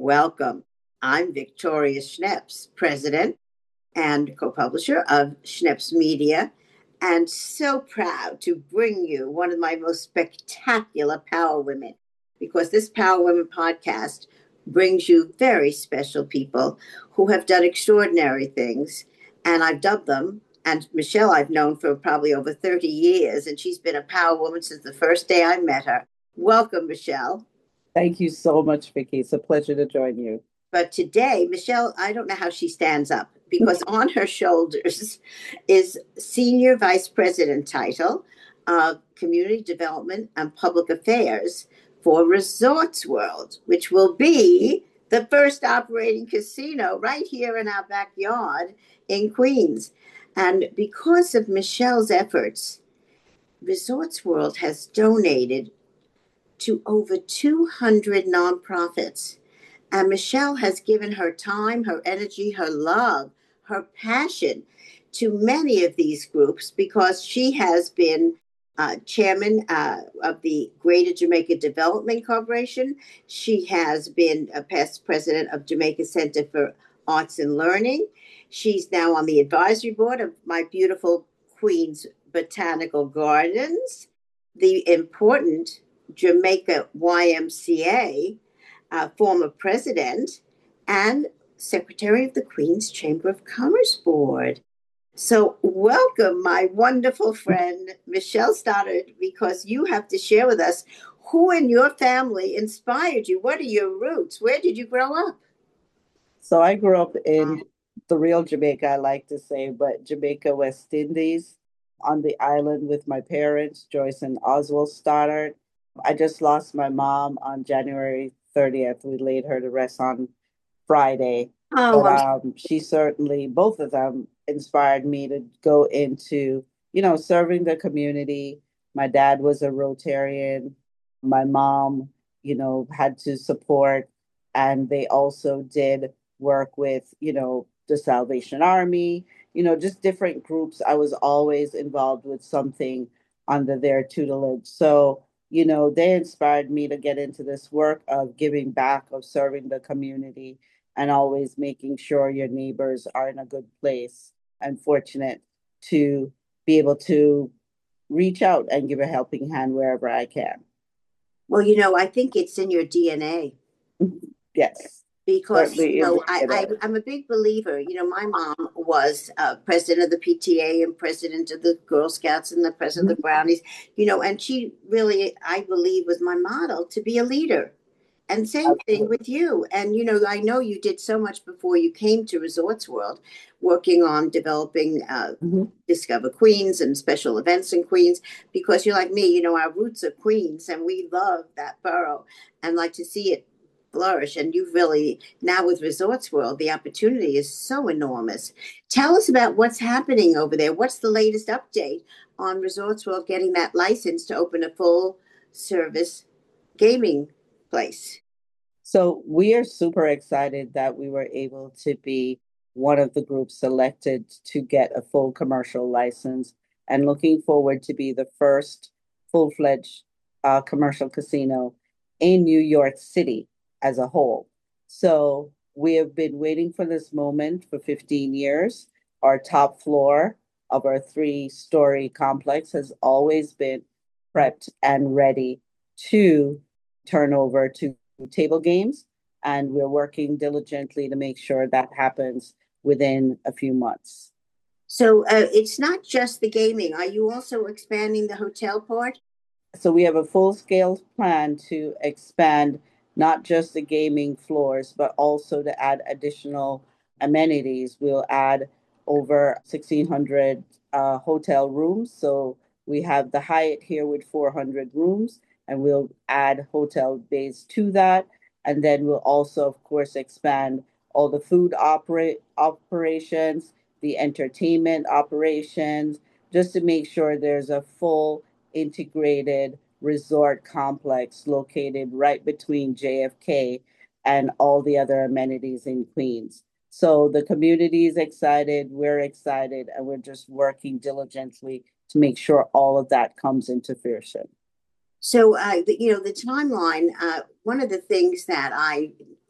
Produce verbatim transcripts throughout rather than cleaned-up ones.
welcome. I'm Victoria Schneps, president and co-publisher of Schneps Media, and so proud to bring you one of my most spectacular Power Women, because this Power Women podcast brings you very special people who have done extraordinary things, and I've dubbed them, and Michelle I've known for probably over thirty years, and she's been a Power Woman since the first day I met her. Welcome, Michelle. Thank you so much, Vicki. It's a pleasure to join you. But today, Michelle, I don't know how she stands up, because on her shoulders is Senior Vice President title of Community Development and Public Affairs for Resorts World, which will be the first operating casino right here in our backyard in Queens. And because of Michelle's efforts, Resorts World has donated to over two hundred nonprofits. And Michelle has given her time, her energy, her love, her passion to many of these groups, because she has been uh, chairman uh, of the Greater Jamaica Development Corporation. She has been a past president of Jamaica Center for Arts and Learning. She's now on the advisory board of my beautiful Queens Botanical Gardens, the important Jamaica Y M C A, uh, former president, and secretary of the Queens Chamber of Commerce Board. So welcome, my wonderful friend, Michelle Stoddard, because you have to share with us who in your family inspired you. What are your roots? Where did you grow up? So I grew up in the real Jamaica, I like to say, but Jamaica, West Indies, on the island with my parents, Joyce and Oswald Stoddard. I just lost my mom on January thirtieth. We laid her to rest on Friday. Oh, But I'm um, she certainly, both of them inspired me to go into, you know, serving the community. My dad was a Rotarian. My mom, you know, had to support, and they also did work with, you know, the Salvation Army, you know, just different groups. I was always involved with something under their tutelage. So, you know, they inspired me to get into this work of giving back, of serving the community, and always making sure your neighbors are in a good place. I'm fortunate to be able to reach out and give a helping hand wherever I can. Well, you know, I think it's in your D N A. Yes, Because, you certainly in know, the I, I, middle. I'm a big believer. You know, my mom was uh, president of the P T A and president of the Girl Scouts and the president of the Brownies, you know, and she really, I believe, was my model to be a leader. And same thing Absolutely. with you. And, you know, I know you did so much before you came to Resorts World, working on developing uh, Mhm. Discover Queens and special events in Queens, because you're like me, you know, our roots are Queens and we love that borough and like to see it flourish. And you've really, now with Resorts World, the opportunity is so enormous. Tell us about what's happening over there. What's the latest update on Resorts World getting that license to open a full service gaming place? So we are super excited that we were able to be one of the groups selected to get a full commercial license, and looking forward to be the first full-fledged uh, commercial casino in New York City as a whole. So we have been waiting for this moment for fifteen years. Our top floor of our three-story complex has always been prepped and ready to turn over to table games, and we're working diligently to make sure that happens within a few months. So uh, it's not just the gaming. Are you also expanding the hotel part? So we have a full scale plan to expand not just the gaming floors, but also to add additional amenities. We'll add over sixteen hundred uh, hotel rooms. So we have the Hyatt here with four hundred rooms, and we'll add hotel bays to that. And then we'll also, of course, expand all the food operate operations, the entertainment operations, just to make sure there's a full integrated resort complex located right between J F K and all the other amenities in Queens. So the community is excited, we're excited, and we're just working diligently to make sure all of that comes into fruition. So, uh, the, you know, the timeline, uh, one of the things that I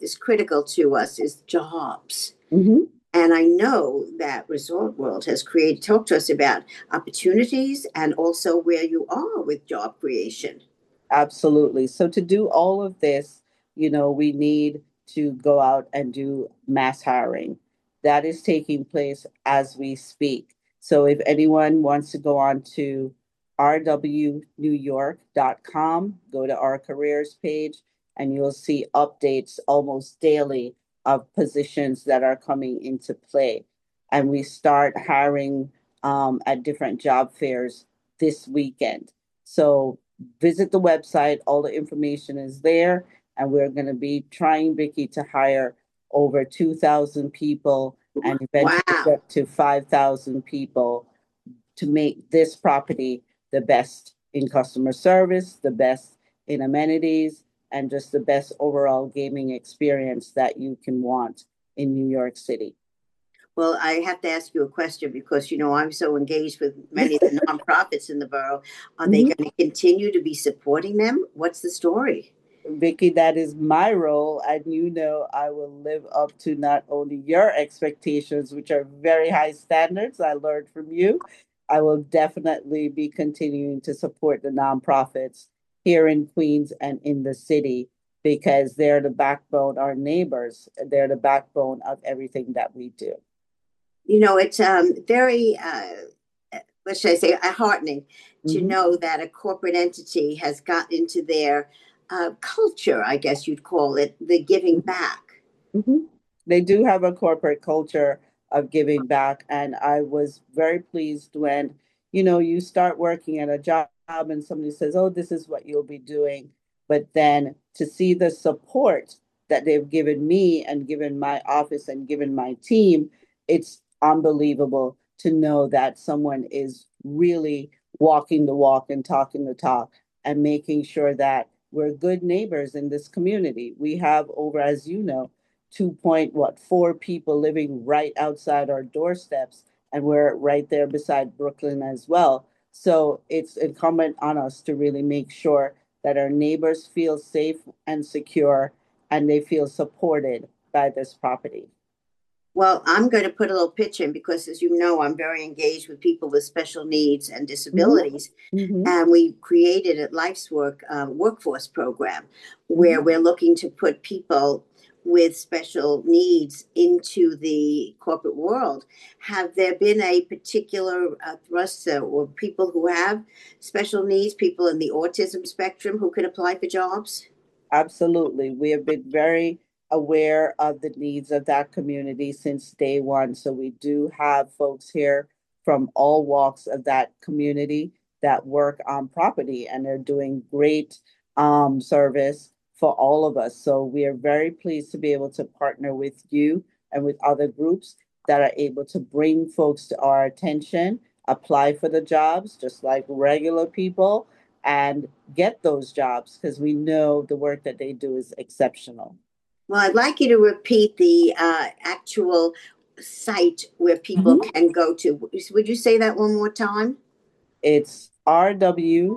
is critical to us is jobs. Mhm. And I know that Resort World has created, talked to us about opportunities and also where you are with job creation. Absolutely. So to do all of this, you know, we need to go out and do mass hiring. That is taking place as we speak. So if anyone wants to go on to r w new york dot com, go to our careers page, and you'll see updates almost daily of positions that are coming into play. And we start hiring um, at different job fairs this weekend. So visit the website. All the information is there. And we're going to be trying, Vicky, to hire over two thousand people and eventually Wow. get to five thousand people to make this property the best in customer service, the best in amenities, and just the best overall gaming experience that you can want in New York City. Well, I have to ask you a question because, you know, I'm so engaged with many of the nonprofits in the borough. Are they Mhm. going to continue to be supporting them? What's the story? Vicky, that is my role, and you know I will live up to not only your expectations, which are very high standards I learned from you. I will definitely be continuing to support the nonprofits here in Queens and in the city because they're the backbone, our neighbors, they're the backbone of everything that we do. You know, it's um, very, uh, what should I say, uh, heartening to Mhm. know that a corporate entity has got into their uh, culture, I guess you'd call it, the giving back. Mhm. They do have a corporate culture of giving back. And I was very pleased when, you know, you start working at a job and somebody says, oh, this is what you'll be doing. But then to see the support that they've given me and given my office and given my team, it's unbelievable to know that someone is really walking the walk and talking the talk and making sure that we're good neighbors in this community. We have over, as you know, two point what four people living right outside our doorsteps, and we're right there beside Brooklyn as well. So it's incumbent on us to really make sure that our neighbors feel safe and secure and they feel supported by this property. Well, I'm going to put a little pitch in because, as you know, I'm very engaged with people with special needs and Mm-hmm. disabilities. Mm-hmm. And we created at Life's Work a workforce program Mm-hmm. where we're looking to put people with special needs into the corporate world. Have there been a particular uh, thrust uh, or people who have special needs, people in the autism spectrum who can apply for jobs? Absolutely. We have been very aware of the needs of that community since day one. So we do have folks here from all walks of that community that work on property, and they're doing great um, service for all of us. So we are very pleased to be able to partner with you and with other groups that are able to bring folks to our attention, apply for the jobs just like regular people, and get those jobs because we know the work that they do is exceptional. Well, I'd like you to repeat the uh, actual site where people Mhm. can go to. Would you say that one more time? It's R W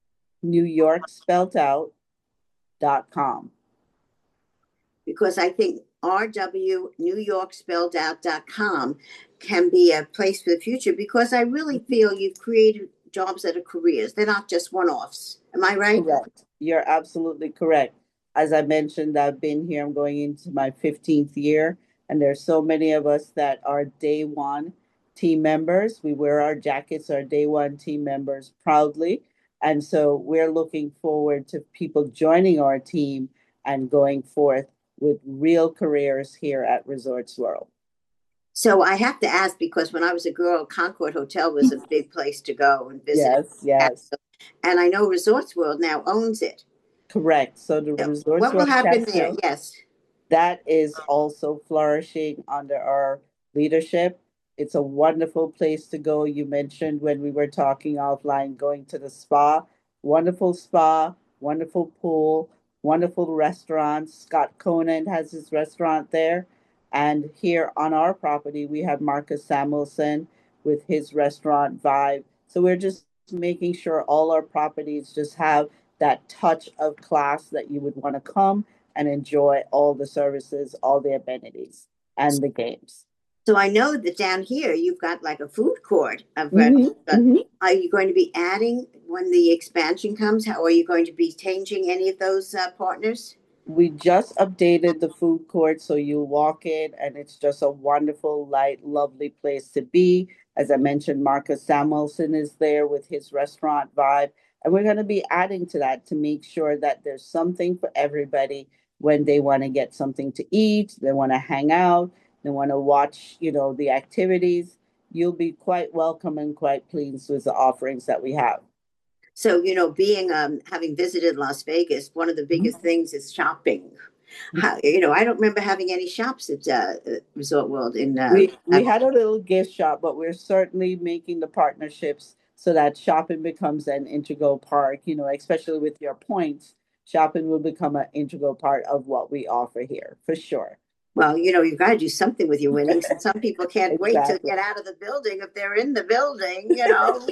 New York spelled out dot com. Because I think R W New York spelled out dot com can be a place for the future because I really feel you've created jobs that are careers. They're not just one offs. Am I right? Correct. You're absolutely correct. As I mentioned, I've been here, I'm going into my fifteenth year, and there's so many of us that are day one team members. We wear our jackets, our day one team members proudly. And so we're looking forward to people joining our team and going forth with real careers here at Resorts World. So I have to ask because when I was a girl, Concord Hotel was a big place to go and visit. Yes, yes, And I know Resorts World now owns it. correct. So the So Resorts what will World happen there? Casino, Yes. that is also flourishing under our leadership. It's a wonderful place to go. You mentioned when we were talking offline, going to the spa, wonderful spa, wonderful pool, wonderful restaurants. Scott Conant has his restaurant there. And here on our property, we have Marcus Samuelson with his restaurant Vibe. So we're just making sure all our properties just have that touch of class that you would want to come and enjoy all the services, all the amenities, and the games. So I know that down here you've got like a food court of hmm restaurants. Uh, hmm Are you going to be adding when the expansion comes? How are you going to be changing any of those uh, partners? We just updated the food court, so you walk in and it's just a wonderful, light, lovely place to be. As I mentioned, Marcus Samuelson is there with his restaurant vibe. And we're going to be adding to that to make sure that there's something for everybody when they want to get something to eat, they want to hang out, they want to watch, you know, the activities. You'll be quite welcome and quite pleased with the offerings that we have. So, you know, being um, having visited Las Vegas, one of the biggest things is shopping. How, you know, I don't remember having any shops at uh, Resort World in. Uh, We we had a little gift shop, but we're certainly making the partnerships so that shopping becomes an integral part, you know, especially with your points, shopping will become an integral part of what we offer here, for sure. well, you know, you've got to do something with your winnings, and some people can't wait to Exactly. get out of the building if they're in the building. You know,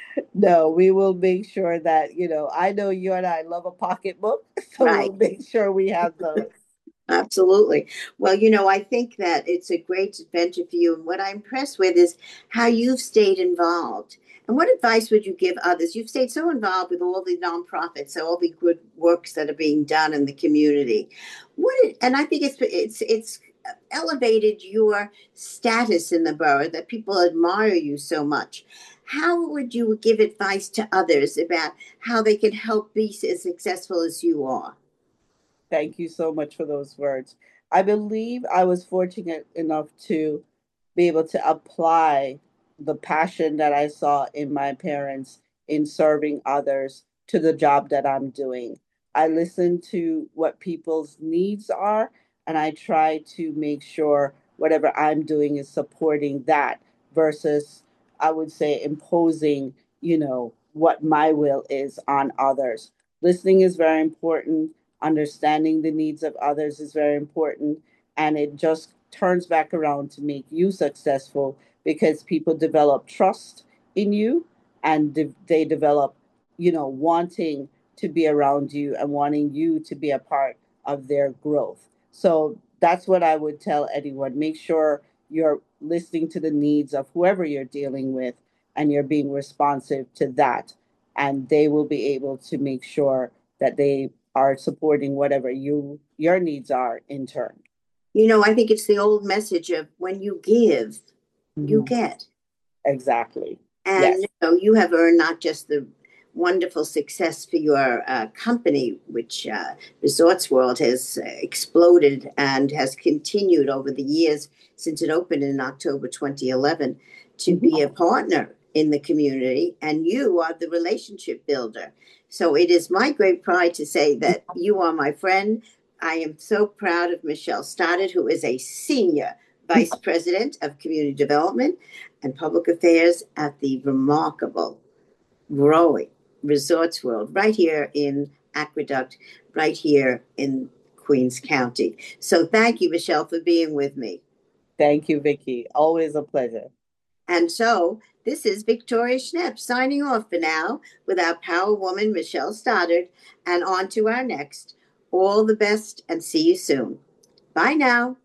No, we will make sure that, you know, I know you and I love a pocketbook, so right? we'll make sure we have those. Absolutely. Well, you know, I think that it's a great adventure for you. And what I'm impressed with is how you've stayed involved. And what advice would you give others? You've stayed so involved with all the nonprofits, all the good works that are being done in the community. What? And I think it's it's it's elevated your status in the borough that people admire you so much. How would you give advice to others about how they can help be as successful as you are? Thank you so much for those words. I believe I was fortunate enough to be able to apply the passion that I saw in my parents in serving others to the job that I'm doing. I listen to what people's needs are, and I try to make sure whatever I'm doing is supporting that versus, I would say, imposing, you know, what my will is on others. Listening is very important. Understanding the needs of others is very important. And it just turns back around to make you successful because people develop trust in you and de- they develop, you know, wanting to be around you and wanting you to be a part of their growth. So that's what I would tell anyone. Make sure you're listening to the needs of whoever you're dealing with and you're being responsive to that. And they will be able to make sure that they are supporting whatever you your needs are in turn. You know, I think it's the old message of when you give, you Mhm. get. Exactly. And Yes. you know, you have earned not just the wonderful success for your uh, company, which uh, Resorts World has uh, exploded and has continued over the years since it opened in October twenty eleven to be a Mhm. partner in the community, and you are the relationship builder. So it is my great pride to say that you are my friend. I am so proud of Michelle Stoddard, who is a senior vice president of community development and public affairs at the remarkable, growing Resorts World right here in Aqueduct, right here in Queens County. So thank you, Michelle, for being with me. Thank you, Vicky. Always a pleasure. And so this is Victoria Schnepp signing off for now with our power woman, Michelle Stoddard, and on to our next. All the best and see you soon. Bye now.